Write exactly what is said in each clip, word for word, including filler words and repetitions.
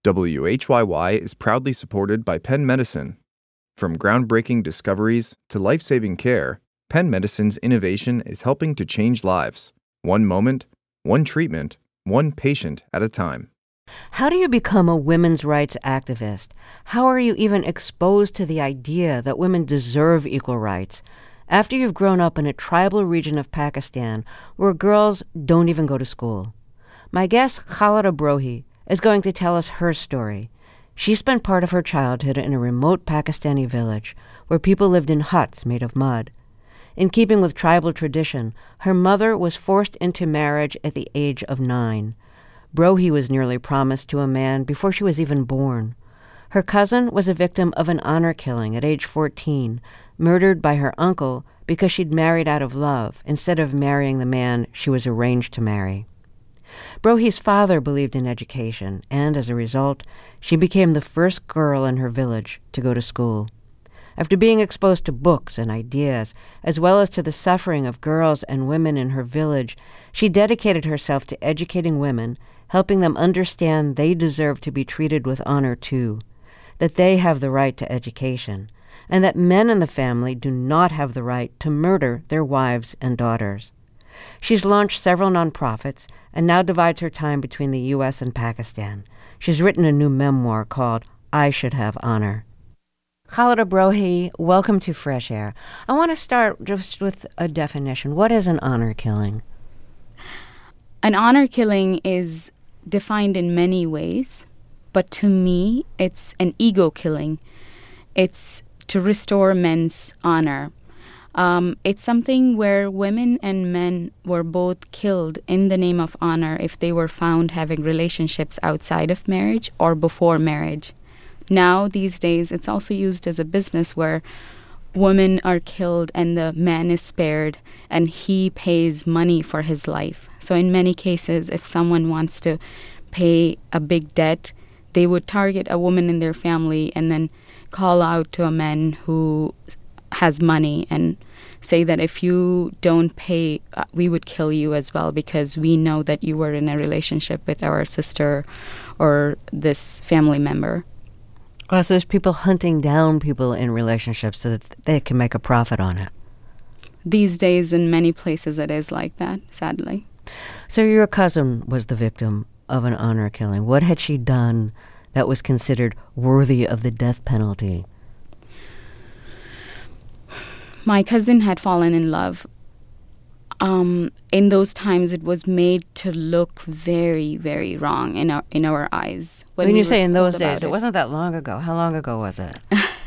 W H Y Y is proudly supported by Penn Medicine. From groundbreaking discoveries to life-saving care, Penn Medicine's innovation is helping to change lives, one moment, one treatment, one patient at a time. How do you become a women's rights activist? How are you even exposed to the idea that women deserve equal rights after you've grown up in a tribal region of Pakistan where girls don't even go to school? My guest, Khalida Brohi, is going to tell us her story. She spent part of her childhood in a remote Pakistani village where people lived in huts made of mud. In keeping with tribal tradition, her mother was forced into marriage at the age of nine. Brohi was nearly promised to a man before she was even born. Her cousin was a victim of an honor killing at age fourteen, murdered by her uncle because she'd married out of love instead of marrying the man she was arranged to marry. Brohi's father believed in education, and as a result, she became the first girl in her village to go to school. After being exposed to books and ideas, as well as to the suffering of girls and women in her village, she dedicated herself to educating women, helping them understand they deserve to be treated with honor too, that they have the right to education, and that men in the family do not have the right to murder their wives and daughters. She's launched several nonprofits and now divides her time between the U S and Pakistan. She's written a new memoir called I Should Have Honor. Khalida Brohi, welcome to Fresh Air. I want to start just with a definition. What is an honor killing? An honor killing is defined in many ways, but to me, it's an ego killing. It's to restore men's honor. Um, it's something where women and men were both killed in the name of honor if they were found having relationships outside of marriage or before marriage. Now, these days, it's also used as a business where women are killed and the man is spared and he pays money for his life. So in many cases, if someone wants to pay a big debt, they would target a woman in their family and then call out to a man who has money and say that if you don't pay, uh, we would kill you as well because we know that you were in a relationship with our sister or this family member. Well, so there's people hunting down people in relationships so that they can make a profit on it. These days, in many places, it is like that, sadly. So your cousin was the victim of an honor killing. What had she done that was considered worthy of the death penalty? My cousin had fallen in love. Um, in those times, it was made to look very, very wrong in our in our eyes. When, when you say in those days, it, it wasn't that long ago. How long ago was it?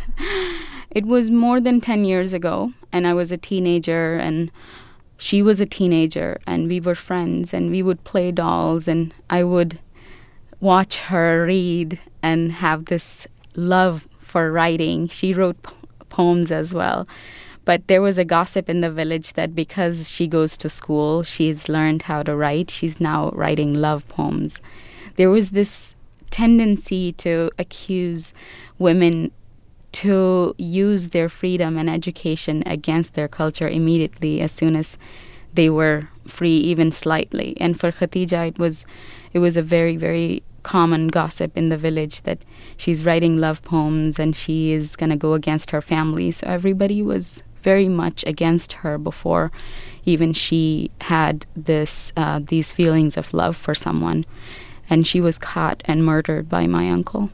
It was more than ten years ago, and I was a teenager, and she was a teenager, and we were friends, and we would play dolls, and I would watch her read and have this love for writing. She wrote po- poems as well. But there was a gossip in the village that because she goes to school, she's learned how to write. She's now writing love poems. There was this tendency to accuse women to use their freedom and education against their culture immediately as soon as they were free, even slightly. And for Khatija, it was it was a very, very common gossip in the village that she's writing love poems and she is going to go against her family. So everybody was very much against her before even she had this uh, these feelings of love for someone. And she was caught and murdered by my uncle.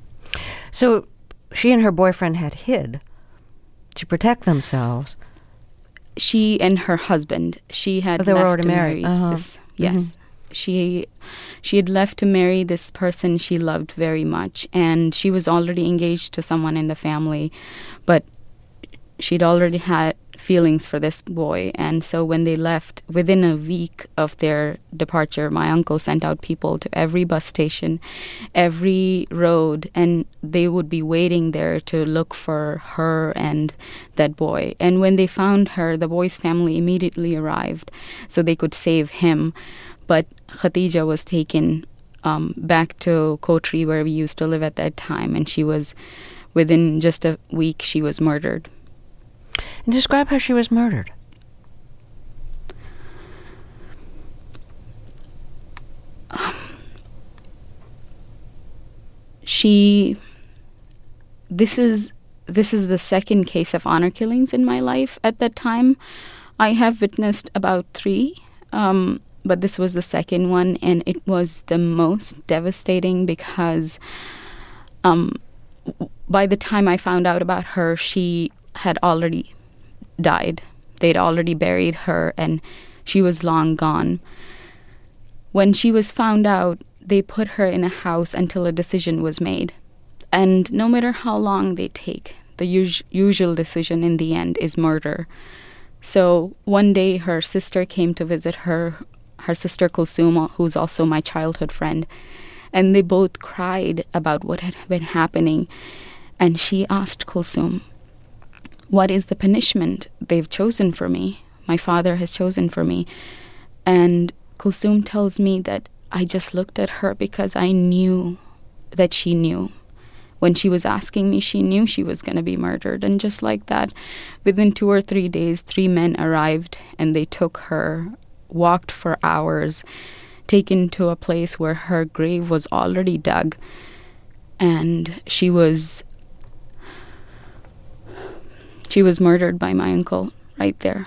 So she and her boyfriend had hid to protect themselves. She and her husband. She had oh, they left were already to married. marry Uh-huh. this. Yes. Mm-hmm. She she had left to marry this person she loved very much, and she was already engaged to someone in the family, but she'd already had feelings for this boy. And so when they left, within a week of their departure, my uncle sent out people to every bus station, every road, and they would be waiting there to look for her and that boy. And when they found her, the boy's family immediately arrived so they could save him. But Khatija was taken um, back to Kotri, where we used to live at that time, and she was, within just a week, she was murdered. And describe how she was murdered. she, this is this is the second case of honor killings in my life at that time. I have witnessed about three, um, but this was the second one, and it was the most devastating because um, by the time I found out about her, she had already died. They'd already buried her, and she was long gone. When she was found out, they put her in a house until a decision was made. And no matter how long they take, the us- usual decision in the end is murder. So one day her sister came to visit her, her sister Kulsum, who's also my childhood friend, and they both cried about what had been happening. And she asked Kulsum, "What is the punishment they've chosen for me? My father has chosen for me." And Kulsum tells me that I just looked at her because I knew that she knew. When she was asking me, she knew she was going to be murdered. And just like that, within two or three days, three men arrived and they took her, walked for hours, taken to a place where her grave was already dug. And she was, she was murdered by my uncle right there.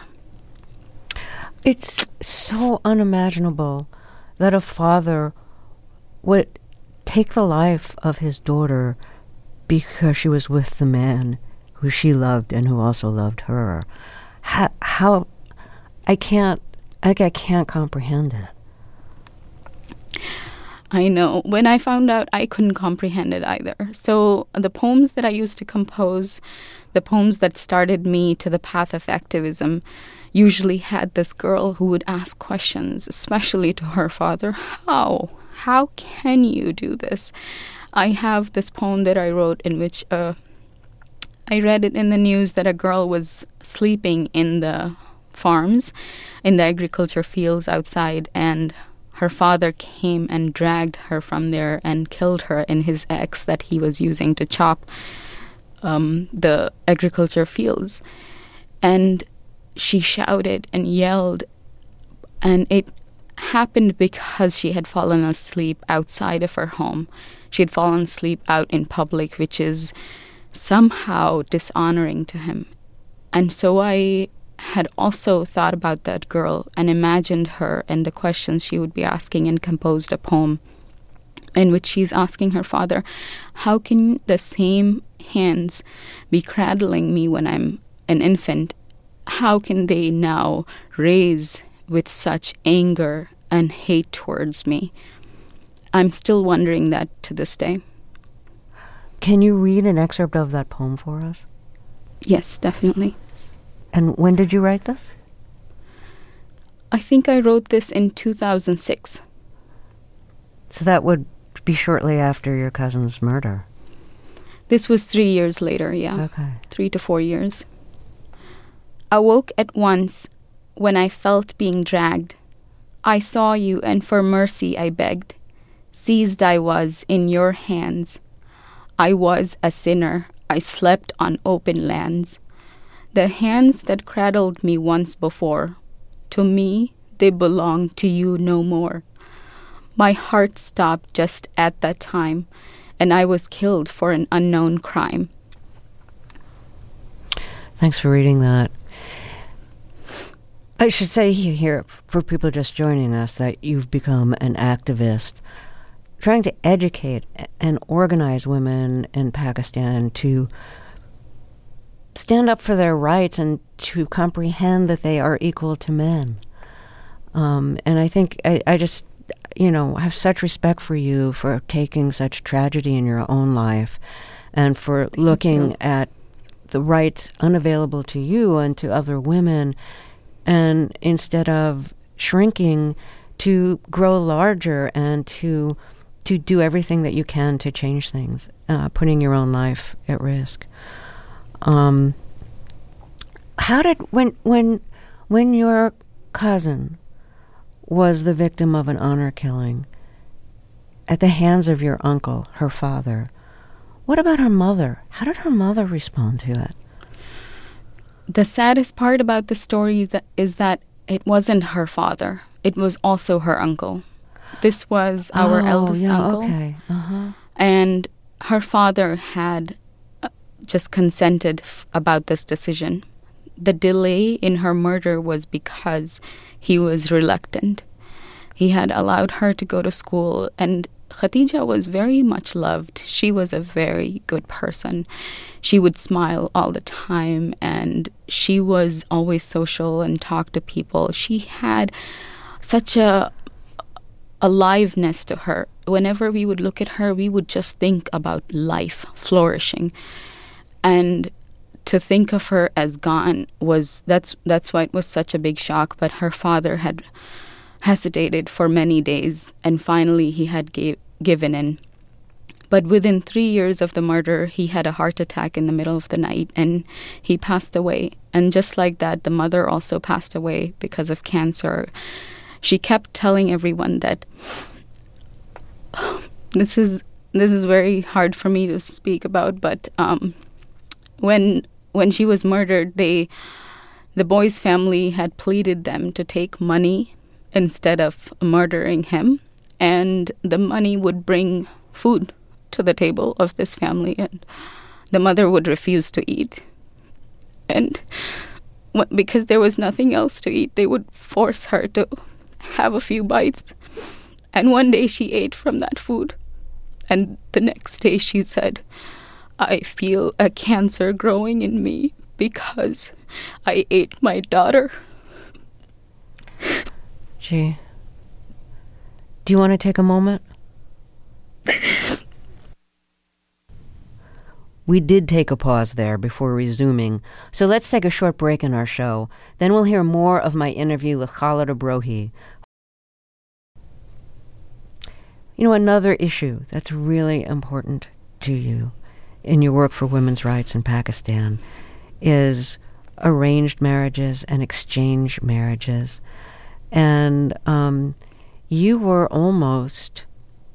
It's so unimaginable that a father would take the life of his daughter because she was with the man who she loved and who also loved her. How, how I can't, like I can't comprehend it. I know. When I found out, I couldn't comprehend it either. So the poems that I used to compose, the poems that started me to the path of activism, usually had this girl who would ask questions, especially to her father. How? How can you do this? I have this poem that I wrote in which uh, I read it in the news that a girl was sleeping in the farms, in the agriculture fields outside, and her father came and dragged her from there and killed her in his axe that he was using to chop um, the agriculture fields. And she shouted and yelled, and it happened because she had fallen asleep outside of her home. She had fallen asleep out in public, which is somehow dishonoring to him. And so I had also thought about that girl and imagined her and the questions she would be asking, and composed a poem in which she's asking her father, how can the same hands be cradling me when I'm an infant? How can they now raise with such anger and hate towards me? I'm still wondering that to this day. Can you read an excerpt of that poem for us? Yes, definitely. And when did you write this? I think I wrote this in two thousand six. So that would be shortly after your cousin's murder. This was three years later, yeah. Okay. Three to four years. Awoke at once when I felt being dragged. I saw you, and for mercy I begged. Seized I was in your hands. I was a sinner. I slept on open lands. The hands that cradled me once before, to me they belong to you no more. My heart stopped just at that time, and I was killed for an unknown crime. Thanks for reading that. I should say here, for people just joining us, that you've become an activist trying to educate and organize women in Pakistan to stand up for their rights and to comprehend that they are equal to men. Um, and I think I, I just, you know, have such respect for you for taking such tragedy in your own life and for Thank looking you. at the rights unavailable to you and to other women, and instead of shrinking, to grow larger and to to do everything that you can to change things, uh, putting your own life at risk. Um, how did when when when your cousin was the victim of an honor killing at the hands of your uncle, her father, what about her mother? How did her mother respond to it? The saddest part about the story that is that it wasn't her father. It was also her uncle. This was our oh, eldest yeah, uncle. Okay. Uh-huh. And her father had uh, just consented f- about this decision. The delay in her murder was because he was reluctant. He had allowed her to go to school, and Khadija was very much loved. She was a very good person. She would smile all the time, and she was always social and talked to people. She had such a aliveness to her. Whenever we would look at her, we would just think about life flourishing. And to think of her as gone was, that's that's why it was such a big shock. But her father had hesitated for many days, and finally he had gave, given in. But within three years of the murder, he had a heart attack in the middle of the night, and he passed away. And just like that, the mother also passed away because of cancer. She kept telling everyone that this is this is very hard for me to speak about, but um, when when she was murdered, they the boy's family had pleaded them to take money instead of murdering him, and the money would bring food to the table of this family, and the mother would refuse to eat. And wh- because there was nothing else to eat, they would force her to have a few bites. And one day she ate from that food, and the next day she said, "I feel a cancer growing in me because I ate my daughter." Gee. Do you want to take a moment? We did take a pause there before resuming, so let's take a short break in our show. Then we'll hear more of my interview with Khalida Brohi. You know, another issue that's really important to you in your work for women's rights in Pakistan is arranged marriages and exchange marriages. And um, you were almost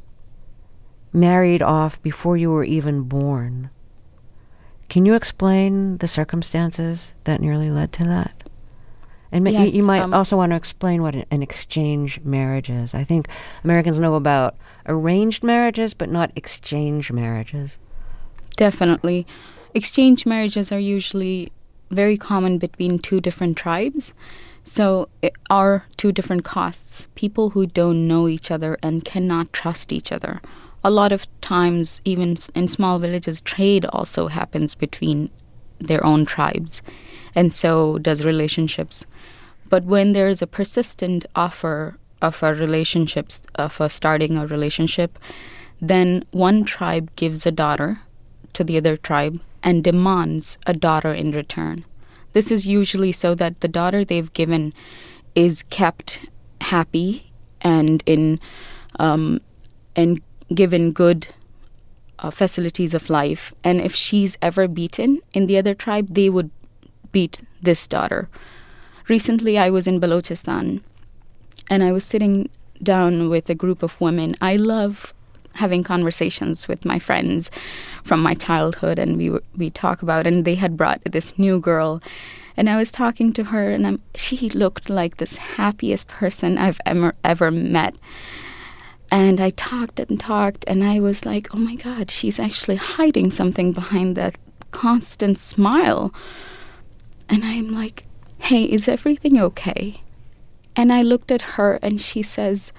married off before you were even born. Can you explain the circumstances that nearly led to that? And ma- Yes, you, you might um, also want to explain what an exchange marriage is. I think Americans know about arranged marriages, but not exchange marriages. Definitely. Exchange marriages are usually very common between two different tribes. So it are two different castes, people who don't know each other and cannot trust each other. A lot of times, even in small villages, trade also happens between their own tribes, and so does relationships. But when there is a persistent offer of a relationship, of a starting a relationship, then one tribe gives a daughter to the other tribe and demands a daughter in return. This is usually so that the daughter they've given is kept happy and in um, and given good uh, facilities of life. And if she's ever beaten in the other tribe, they would beat this daughter. Recently, I was in Balochistan, and I was sitting down with a group of women. I love having conversations with my friends from my childhood, and we we talk about, and they had brought this new girl, and I was talking to her, and I'm, she looked like this happiest person I've ever ever met. And I talked and talked, and I was like, oh my God, she's actually hiding something behind that constant smile. And I'm like, hey, is everything okay? And I looked at her, and she says,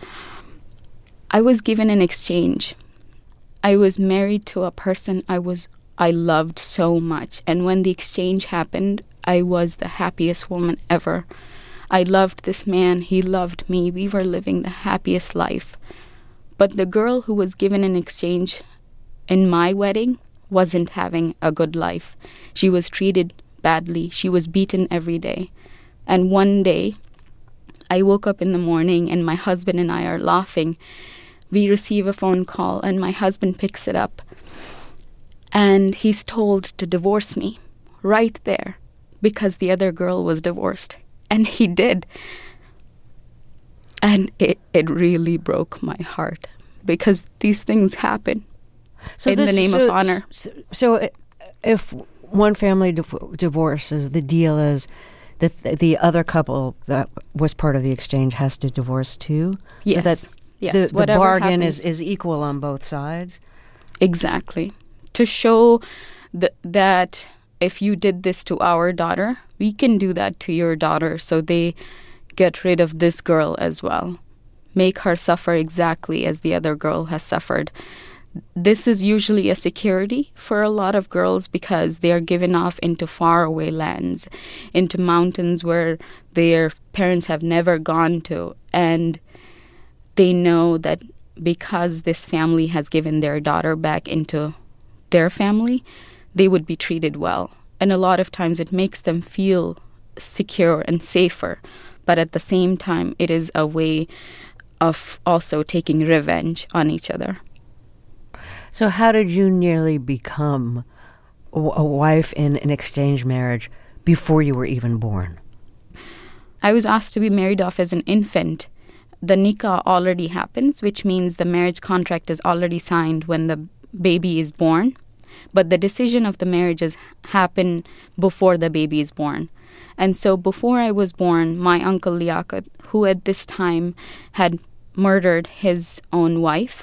I was given an exchange. I was married to a person I was I loved so much. And when the exchange happened, I was the happiest woman ever. I loved this man. He loved me. We were living the happiest life. But the girl who was given an exchange in my wedding wasn't having a good life. She was treated badly. She was beaten every day. And one day, I woke up in the morning, and my husband and I are laughing. We receive a phone call, and my husband picks it up. And he's told to divorce me right there because the other girl was divorced. And he did. And it, it really broke my heart because these things happen so in this, the name so, of honor. So, so if one family div- divorces, the deal is that th- the other couple that was part of the exchange has to divorce too? Yes. So that yes. the, the Whatever bargain happens, is, is equal on both sides? Exactly. To show th- that if you did this to our daughter, we can do that to your daughter, so they get rid of this girl as well. Make her suffer exactly as the other girl has suffered. This is usually a security for a lot of girls because they are given off into faraway lands, into mountains where their parents have never gone to, and they know that because this family has given their daughter back into their family, they would be treated well. And a lot of times it makes them feel secure and safer. But at the same time, it is a way of also taking revenge on each other. So how did you nearly become a wife in an exchange marriage before you were even born? I was asked to be married off as an infant. The nikah already happens, which means the marriage contract is already signed when the baby is born. But the decision of the marriages happen before the baby is born. And so before I was born, my uncle Liaquat, who at this time had murdered his own wife,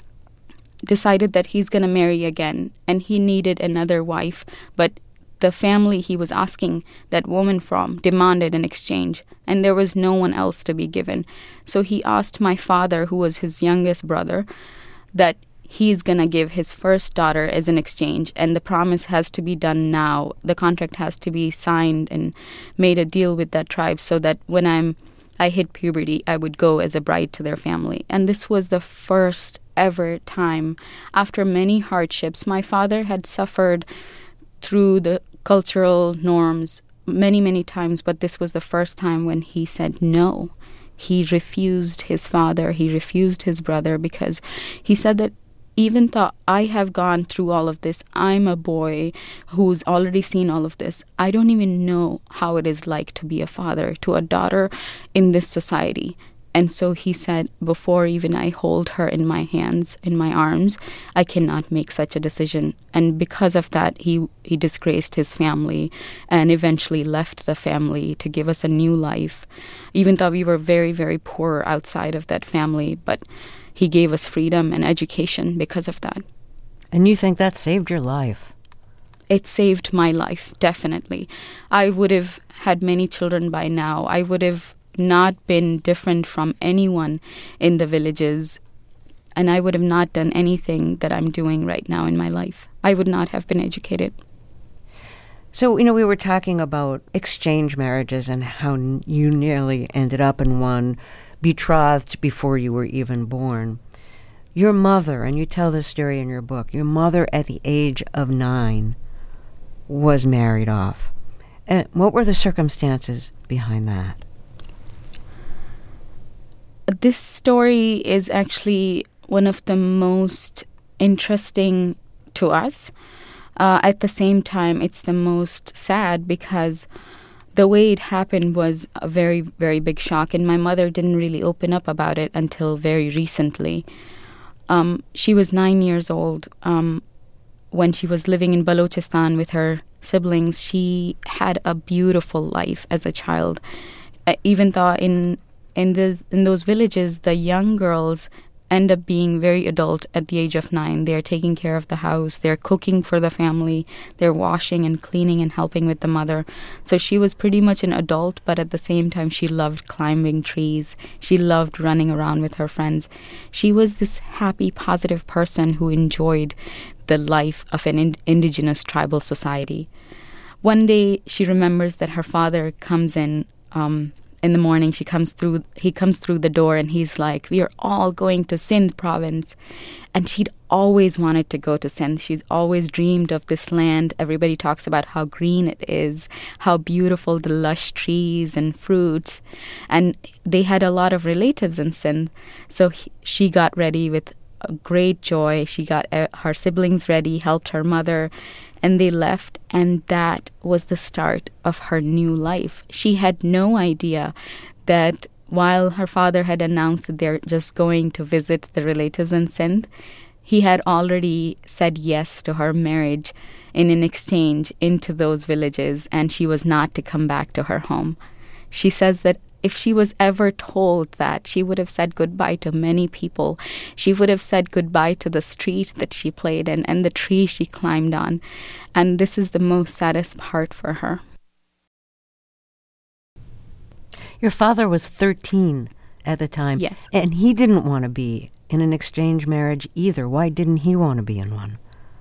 decided that he's going to marry again, and he needed another wife. But the family he was asking that woman from demanded an exchange, and there was no one else to be given. So he asked my father, who was his youngest brother, that he's going to give his first daughter as an exchange, and the promise has to be done now. The contract has to be signed and made a deal with that tribe so that when I'm I hit puberty, I would go as a bride to their family. And this was the first ever time. After many hardships, my father had suffered through the cultural norms many, many times, but this was the first time when he said no. He refused his father, he refused his brother, because he said that even though I have gone through all of this, I'm a boy who's already seen all of this. I don't even know how it is like to be a father to a daughter in this society. And so he said, before even I hold her in my hands, in my arms, I cannot make such a decision. And because of that, he, he disgraced his family and eventually left the family to give us a new life, even though we were very, very poor outside of that family. But he gave us freedom and education because of that. And you think that saved your life? It saved my life, definitely. I would have had many children by now. I would have not been different from anyone in the villages, and I would have not done anything that I'm doing right now in my life. I would not have been educated. So, you know, we were talking about exchange marriages and how you nearly ended up in one, betrothed before you were even born. Your mother, and you tell this story in your book, your mother at the age of nine was married off. And what were the circumstances behind that? This story is actually one of the most interesting to us. Uh, at the same time, it's the most sad because the way it happened was a very, very big shock, and my mother didn't really open up about it until very recently. Um, she was nine years old. Um, when she was living in Balochistan with her siblings, she had a beautiful life as a child. Uh, even though in in the in those villages, the young girls end up being very adult at the age of nine. They're taking care of the house, they're cooking for the family, they're washing and cleaning and helping with the mother. So she was pretty much an adult, but at the same time she loved climbing trees. She loved running around with her friends. She was this happy, positive person who enjoyed the life of an ind- indigenous tribal society. One day she remembers that her father comes in um, in the morning. She comes through, he comes through the door and he's like, we are all going to Sindh province. And she'd always wanted to go to Sindh. She'd always dreamed of this land. Everybody talks about how green it is, how beautiful the lush trees and fruits. And they had a lot of relatives in Sindh. So he, she got ready with great joy. She got uh, her siblings ready, helped her mother, and they left, and that was the start of her new life. She had no idea that while her father had announced that they're just going to visit the relatives in Sindh, he had already said yes to her marriage in an exchange into those villages, and she was not to come back to her home. She says that If she was ever told that, she would have said goodbye to many people. She would have said goodbye to the street that she played in and the tree she climbed on. And this is the most saddest part for her. Your father was thirteen at the time. Yes. And he didn't want to be in an exchange marriage either. Why didn't he want to be in one?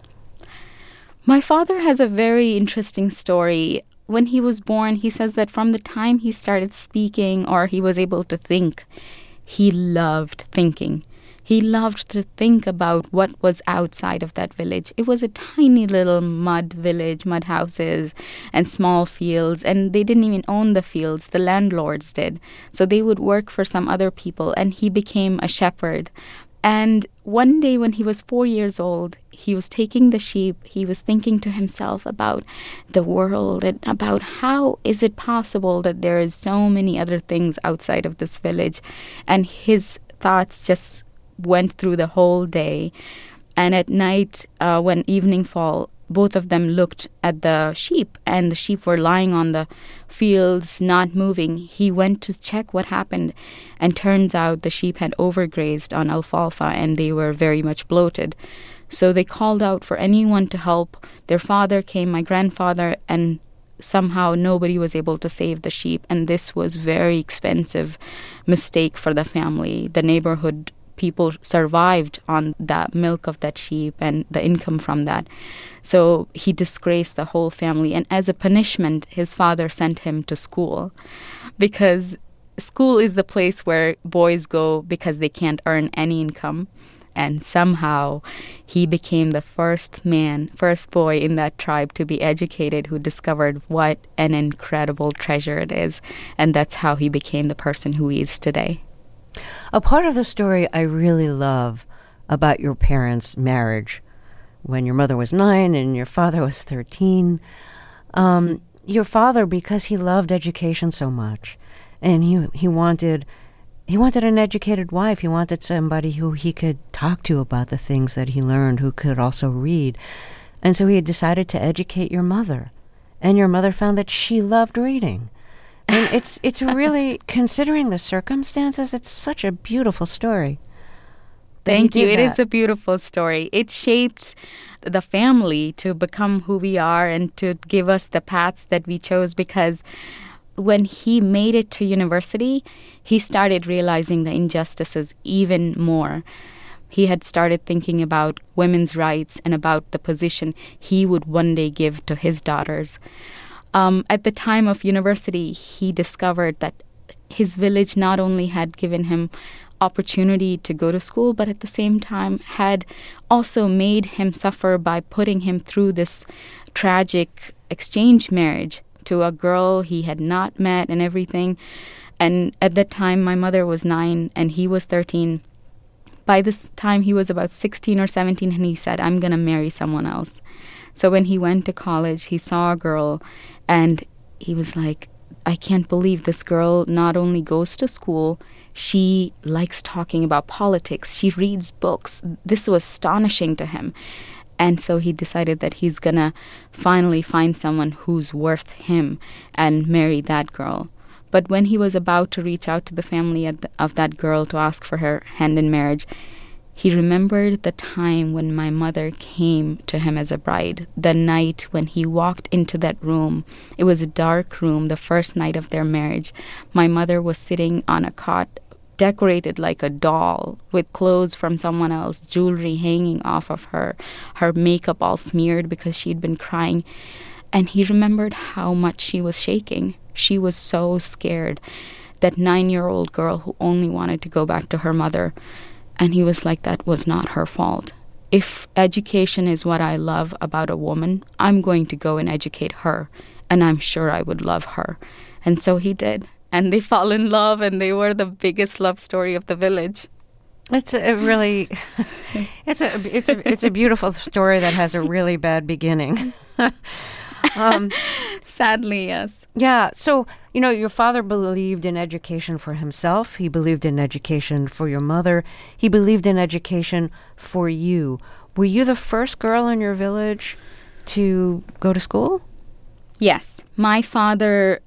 My father has a very interesting story. When he was born, he says that from the time he started speaking or he was able to think, he loved thinking. He loved to think about what was outside of that village. It was a tiny little mud village, mud houses and small fields, and they didn't even own the fields. The landlords did. So they would work for some other people, and he became a shepherd. And one day when he was four years old, he was taking the sheep. He was thinking to himself about the world and about how is it possible that there is so many other things outside of this village. And his thoughts just went through the whole day. And at night, uh, when evening fall, both of them looked at the sheep, and the sheep were lying on the fields, not moving. He went to check what happened, and turns out the sheep had overgrazed on alfalfa, and they were very much bloated. So they called out for anyone to help. Their father came, my grandfather, and somehow nobody was able to save the sheep, and this was very expensive mistake for the family. The neighborhood people survived on the milk of that sheep and the income from that. So he disgraced the whole family. And as a punishment, his father sent him to school, because school is the place where boys go because they can't earn any income. And somehow he became the first man, first boy in that tribe to be educated, who discovered what an incredible treasure it is. And that's how he became the person who he is today. A part of the story I really love about your parents' marriage, when your mother was nine and your father was thirteen, um, your father, because he loved education so much, and he he wanted he wanted an educated wife. He wanted somebody who he could talk to about the things that he learned, who could also read, and so he had decided to educate your mother, and your mother found that she loved reading. And it's it's really, considering the circumstances, it's such a beautiful story. Thank you. It is a beautiful story. It shaped the family to become who we are and to give us the paths that we chose, because when he made it to university, he started realizing the injustices even more. He had started thinking about women's rights and about the position he would one day give to his daughters. Um, at the time of university, he discovered that his village not only had given him opportunity to go to school, but at the same time had also made him suffer by putting him through this tragic exchange marriage to a girl he had not met and everything. And at that time, my mother was nine and he was thirteen. By this time, he was about sixteen or seventeen, and he said, I'm going to marry someone else. So when he went to college, he saw a girl, and he was like, I can't believe this girl not only goes to school, she likes talking about politics. She reads books. This was astonishing to him. And so he decided that he's going to finally find someone who's worth him and marry that girl. But when he was about to reach out to the family of that girl to ask for her hand in marriage, he remembered the time when my mother came to him as a bride, the night when he walked into that room. It was a dark room, the first night of their marriage. My mother was sitting on a cot, decorated like a doll, with clothes from someone else, jewelry hanging off of her, her makeup all smeared because she'd been crying. And he remembered how much she was shaking. She was so scared, that nine-year-old girl who only wanted to go back to her mother. And he was like, that was not her fault. If education is what I love about a woman, I'm going to go and educate her, and I'm sure I would love her. And so he did. And they fell in love, and they were the biggest love story of the village. It's a really, it's a it's a it's a beautiful story that has a really bad beginning. um, Sadly, yes. Yeah. So, you know, your father believed in education for himself. He believed in education for your mother. He believed in education for you. Were you the first girl in your village to go to school? Yes. My father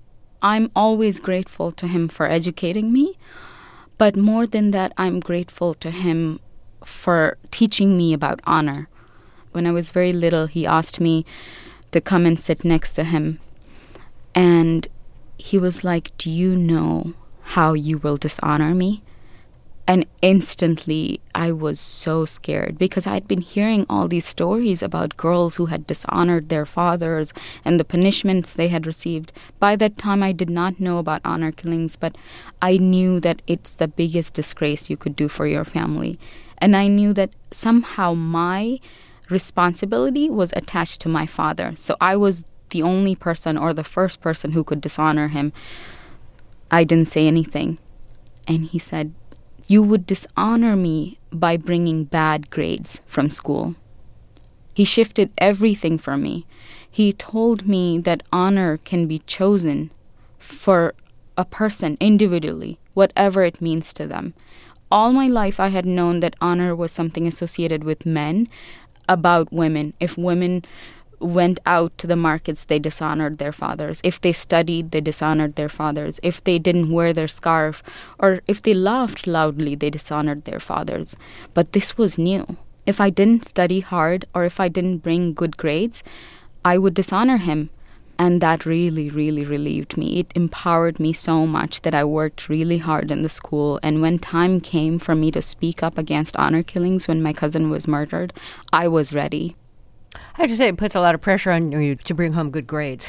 I'm always grateful to him for educating me. But more than that, I'm grateful to him for teaching me about honor. When I was very little, he asked me to come and sit next to him. And he was like, do you know how you will dishonor me? And instantly, I was so scared because I'd been hearing all these stories about girls who had dishonored their fathers and the punishments they had received. By that time, I did not know about honor killings, but I knew that it's the biggest disgrace you could do for your family. And I knew that somehow my responsibility was attached to my father. So I was the only person or the first person who could dishonor him. I didn't say anything. And he said, you would dishonor me by bringing bad grades from school. He shifted everything for me. He told me that honor can be chosen for a person individually, whatever it means to them. All my life I had known that honor was something associated with men, about women. If women went out to the markets, they dishonored their fathers. If they studied, they dishonored their fathers. If they didn't wear their scarf, or if they laughed loudly, they dishonored their fathers. But this was new. If I didn't study hard, or if I didn't bring good grades, I would dishonor him. And that really, really relieved me. It empowered me so much that I worked really hard in the school. And when time came for me to speak up against honor killings when my cousin was murdered, I was ready. I have to say, it puts a lot of pressure on you to bring home good grades.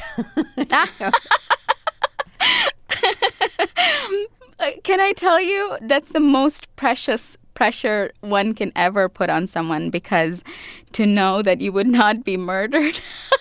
Can I tell you, that's the most precious pressure one can ever put on someone, because to know that you would not be murdered.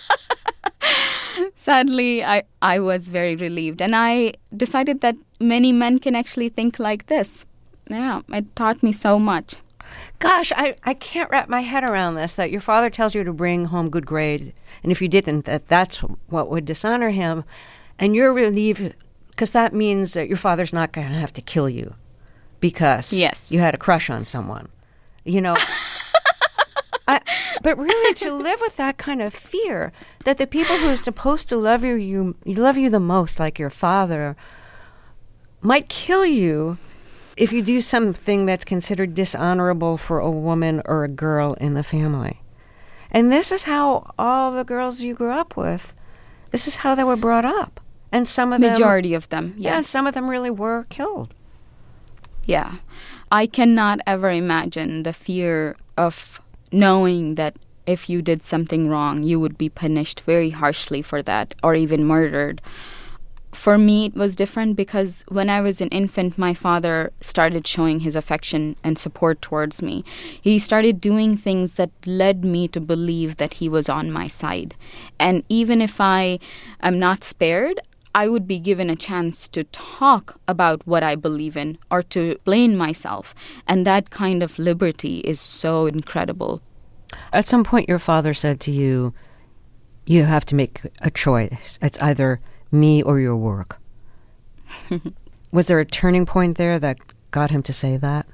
Sadly, I, I was very relieved. And I decided that many men can actually think like this. Yeah, it taught me so much. Gosh, I, I can't wrap my head around this, that your father tells you to bring home good grades, and if you didn't, that that's what would dishonor him. And you're relieved because that means that your father's not going to have to kill you because yes. you had a crush on someone. You know, I, but really to live with that kind of fear that the people who are supposed to love you, you, love you the most, like your father, might kill you if you do something that's considered dishonorable for a woman or a girl in the family. And this is how all the girls you grew up with, this is how they were brought up. And some of them... Majority of them, yes. Yeah, some of them really were killed. Yeah. I cannot ever imagine the fear of knowing that if you did something wrong, you would be punished very harshly for that, or even murdered. For me, it was different because when I was an infant, my father started showing his affection and support towards me. He started doing things that led me to believe that he was on my side. And even if I am not spared, I would be given a chance to talk about what I believe in or to explain myself. And that kind of liberty is so incredible. At some point, your father said to you, you have to make a choice. It's either me or your work. Was there a turning point there that got him to say that?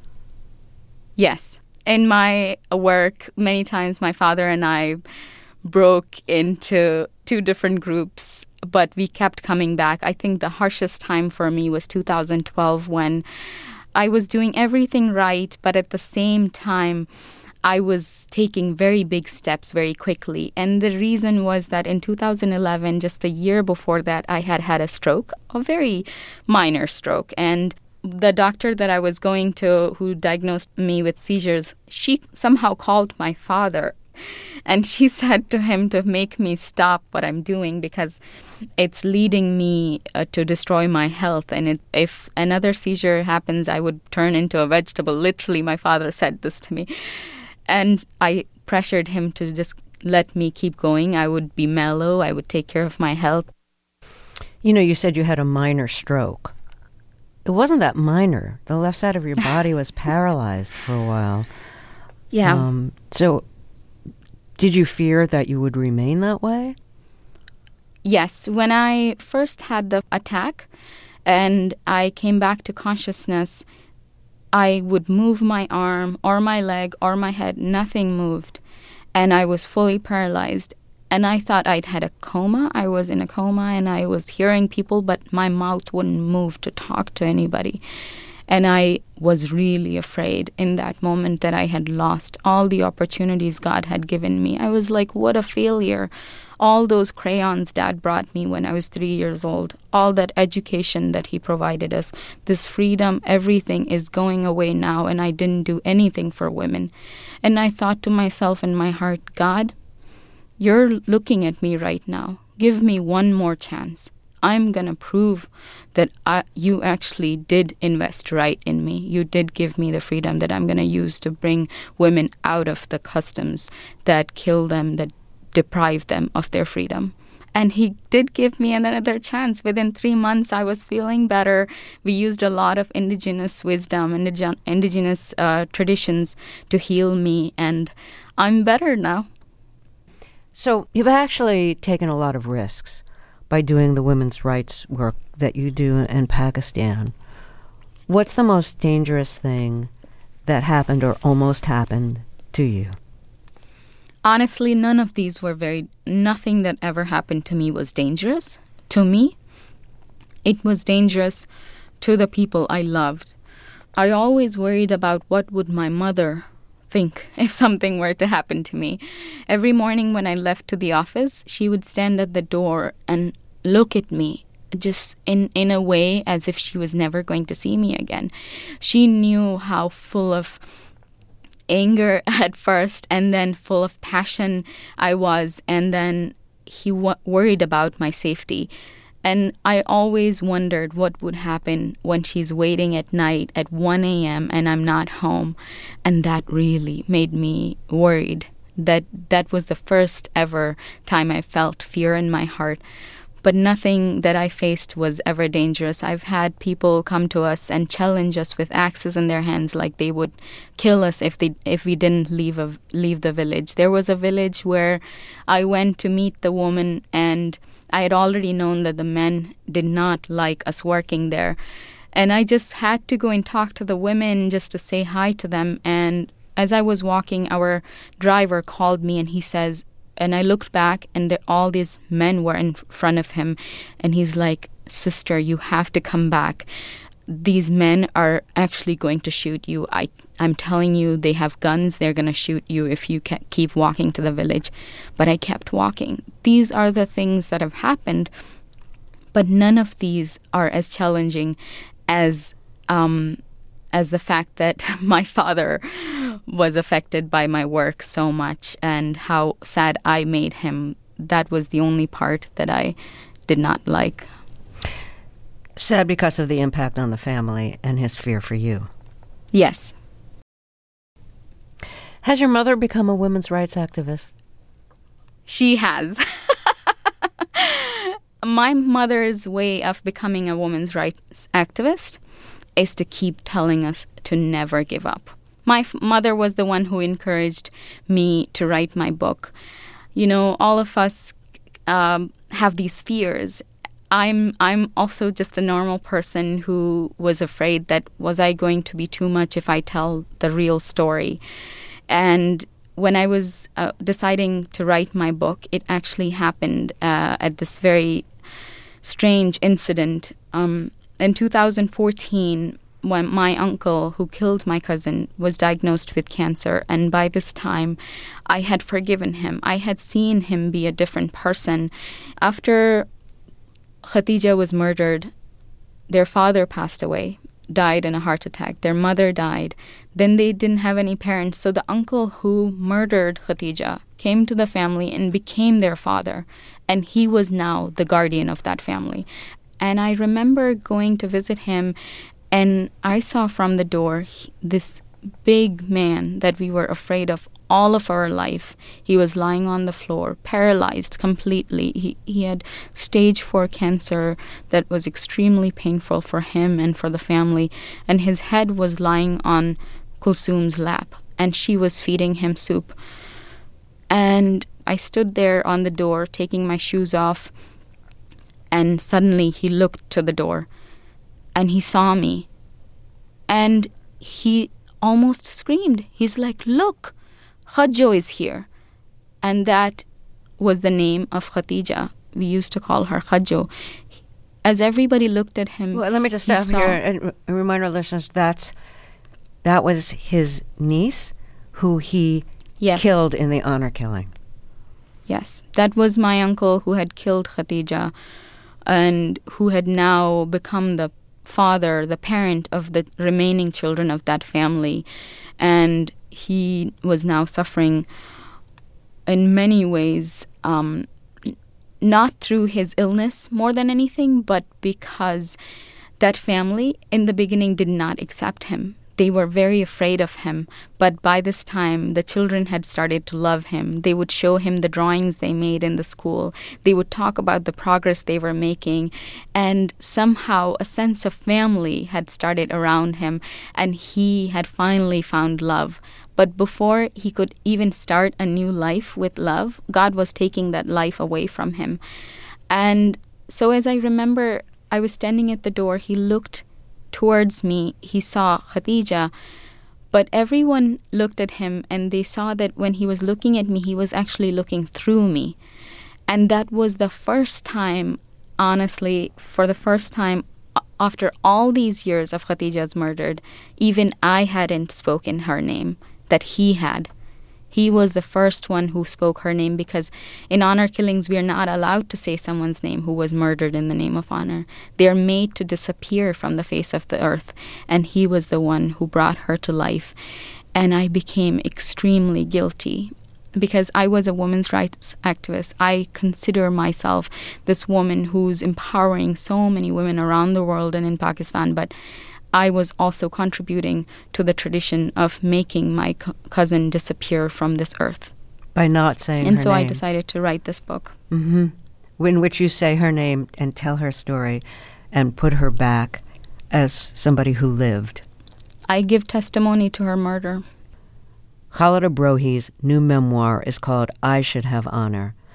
Yes. In my work, many times my father and I broke into two different groups, but we kept coming back. I think the harshest time for me was two thousand twelve when I was doing everything right, but at the same time, I was taking very big steps very quickly. And the reason was that in two thousand eleven, just a year before that, I had had a stroke, a very minor stroke. And the doctor that I was going to, who diagnosed me with seizures, she somehow called my father. And she said to him to make me stop what I'm doing because it's leading me uh, to destroy my health. And it, if another seizure happens, I would turn into a vegetable. Literally, my father said this to me. And I pressured him to just let me keep going. I would be mellow. I would take care of my health. You know, you said you had a minor stroke. It wasn't that minor. The left side of your body was paralyzed for a while. Yeah. Um, so did you fear that you would remain that way? Yes. When I first had the attack and I came back to consciousness, I would move my arm or my leg or my head. Nothing moved. And I was fully paralyzed. And I thought I'd had a coma. I was in a coma and I was hearing people, but my mouth wouldn't move to talk to anybody. And I was really afraid in that moment that I had lost all the opportunities God had given me. I was like, what a failure. All those crayons Dad brought me when I was three years old, all that education that he provided us, this freedom, everything is going away now, and I didn't do anything for women. And I thought to myself in my heart, God, you're looking at me right now. Give me one more chance. I'm going to prove that I, you actually did invest right in me. You did give me the freedom that I'm going to use to bring women out of the customs that kill them, that deprive them of their freedom. And he did give me another chance. Within three months, I was feeling better. We used a lot of indigenous wisdom and indig- indigenous uh, traditions to heal me, and I'm better now. So you've actually taken a lot of risks by doing the women's rights work that you do in Pakistan. What's the most dangerous thing that happened or almost happened to you? Honestly, none of these were very, nothing that ever happened to me was dangerous. To me, it was dangerous to the people I loved. I always worried about what would my mother think if something were to happen to me. Every morning when I left to the office, she would stand at the door and look at me just in, in a way as if she was never going to see me again. She knew how full of anger at first and then full of passion I was, and then he w- worried about my safety. And I always wondered what would happen when she's waiting at night at one a.m. and I'm not home. And that really made me worried. That that was the first ever time I felt fear in my heart. But nothing that I faced was ever dangerous. I've had people come to us and challenge us with axes in their hands, like they would kill us if they if we didn't leave a, leave the village. There was a village where I went to meet the woman, and I had already known that the men did not like us working there. And I just had to go and talk to the women just to say hi to them. And as I was walking, our driver called me and he says, and I looked back and the, all these men were in front of him. And he's like, sister, you have to come back. These men are actually going to shoot you. I, I'm telling you, they have guns. They're going to shoot you if you ke- keep walking to the village. But I kept walking. These are the things that have happened. But none of these are as challenging as um, as the fact that my father was affected by my work so much and how sad I made him. That was the only part that I did not like. Sad because of the impact on the family and his fear for you. Yes. Has your mother become a women's rights activist? She has. My mother's way of becoming a women's rights activist is to keep telling us to never give up. My f- mother was the one who encouraged me to write my book. You know, all of us um, have these fears. I'm I'm also just a normal person who was afraid that was I going to be too much if I tell the real story. And when I was uh, deciding to write my book, it actually happened uh, at this very strange incident. Um, in two thousand fourteen, when my uncle, who killed my cousin, was diagnosed with cancer, and by this time, I had forgiven him. I had seen him be a different person. After Khatija was murdered, their father passed away, died in a heart attack. Their mother died. Then they didn't have any parents. So the uncle who murdered Khatija came to the family and became their father. And he was now the guardian of that family. And I remember going to visit him, and I saw from the door this big man that we were afraid of all of our life. He was lying on the floor, paralyzed completely. He he had stage four cancer that was extremely painful for him and for the family. And his head was lying on Kulsum's lap, and she was feeding him soup. And I stood there on the door, taking my shoes off, and suddenly he looked to the door, and he saw me. And he almost screamed. He's like, "Look, Khadjo is here." And that was the name of Khatija. We used to call her Khadjo. As everybody looked at him, well, let me just stop saw, here and remind our listeners that's that was his niece who he yes. killed in the honor killing. Yes, that was my uncle who had killed Khatija and who had now become the father, the parent of the remaining children of that family. And he was now suffering in many ways, um, not through his illness more than anything, but because that family in the beginning did not accept him. They were very afraid of him, but by this time, the children had started to love him. They would show him the drawings they made in the school. They would talk about the progress they were making, and somehow a sense of family had started around him, and he had finally found love. But before he could even start a new life with love, God was taking that life away from him. And so as I remember, I was standing at the door, he looked towards me, he saw Khatija, but everyone looked at him and they saw that when he was looking at me, he was actually looking through me. And that was the first time, honestly, for the first time after all these years of Khatija's murdered, even I hadn't spoken her name, that he had. He was the first one who spoke her name, because in honor killings, we are not allowed to say someone's name who was murdered in the name of honor. They are made to disappear from the face of the earth, and he was the one who brought her to life. And I became extremely guilty because I was a women's rights activist. I consider myself this woman who's empowering so many women around the world and in Pakistan, but I was also contributing to the tradition of making my co- cousin disappear from this earth. By not saying and her so name. I decided to write this book. Mm-hmm. In which you say her name and tell her story and put her back as somebody who lived. I give testimony to her murder. Khalida Brohi's new memoir is called I Should Have Honor.